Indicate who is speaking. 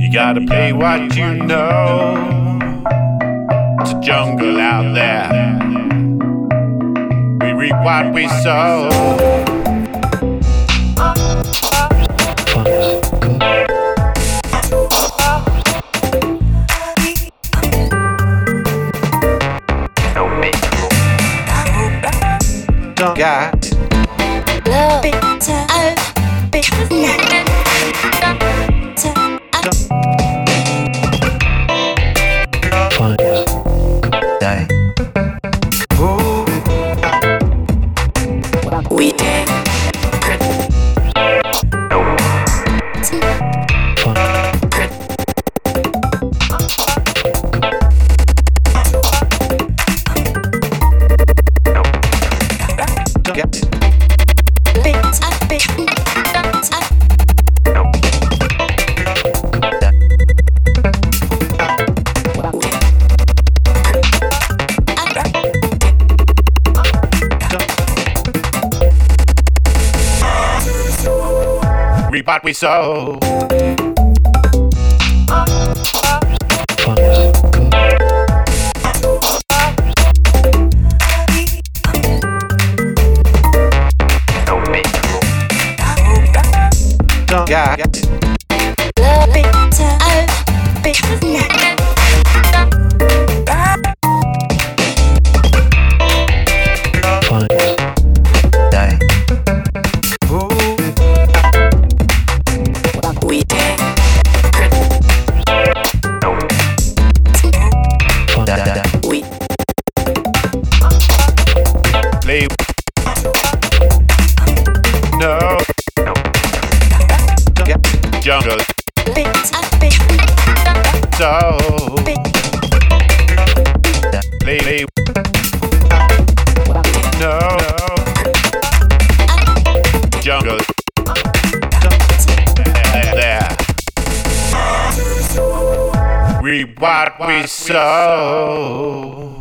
Speaker 1: You gotta play what you know. It's a jungle out there. We reap what we sow. Got reap what we sow. Got play no jungle so play no jungle there we what we sow.